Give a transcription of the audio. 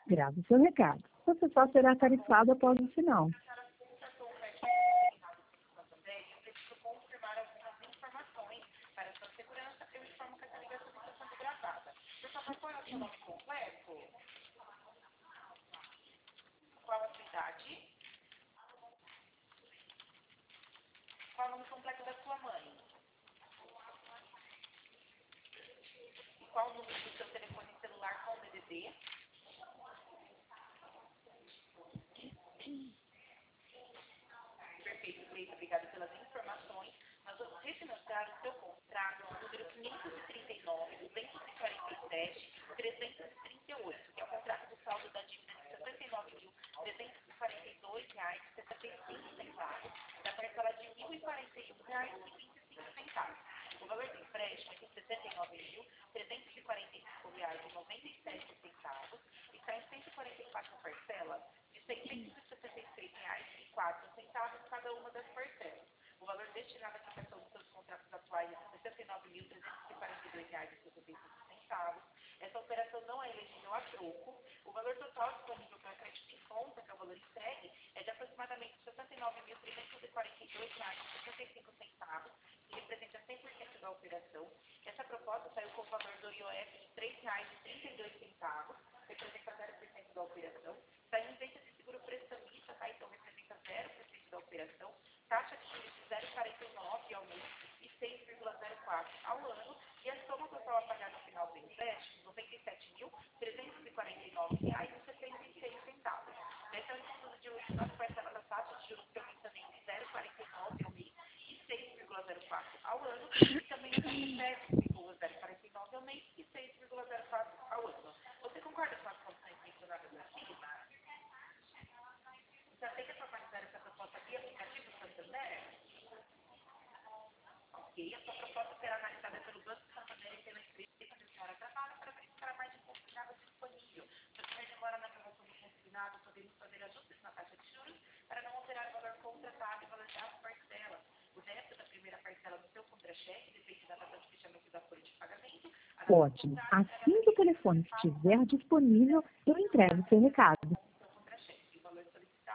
Grave seu recado. Você só será tarifado após o sinal. Qual o nome completo da sua mãe? E qual o número do seu telefone celular com o DDD? Perfeito, Cleide, obrigada pelas informações. Nós vamos refinanciar o seu contrato no número 539, 247, 338, que é o contrato do saldo da dívida de R$ 69.342,75, da parcela de R$ 1.041,25. O valor do empréstimo é de R$ 69.345,97 e está em 144 parcelas de R$ 676,04 cada uma das parcelas. O valor destinado à quitação dos seus contratos atuais é R$ 69.342,75. Essa operação não é elegível a troco. O valor total disponível para crédito em conta, que é o valor entregue, é de aproximadamente R$ 69.342,65, que representa 100% da operação. Essa proposta saiu com o valor do IOF de R$ 3,32, representa 0% da operação. Está em isenta de seguro prestamista, tá? Então representa 0% da operação. Taxa de juros de 0,49 ao mês e 6,04 ao ano. E a soma total a pagar no final do empréstimo, R$ 97.349,76. Esse é o estudo de hoje das parcelas da taxa de juros pelo também de 0,49 ao mês e 6,04 ao ano. E também o CPF ficou 0,49 ao mês e 6,04 ao ano. Você concorda com as condições mencionadas acima? Você aceita formalizar essa proposta via aplicativo Santander? Ok, a sua proposta será analisada pelo Banco Santander e pela empresa onde a senhora trabalha para verificar a margem consignada disponível. Se a senhora demora na aprovação do consignado, podemos fazer ajustes na taxa de juros para não alterar o valor contratado e valorizar as parcelas. O resto da primeira parcela do seu contra-cheque depende da data de fechamento da folha de pagamento. Ótimo. Assim que o telefone estiver disponível, eu entrego seu recado.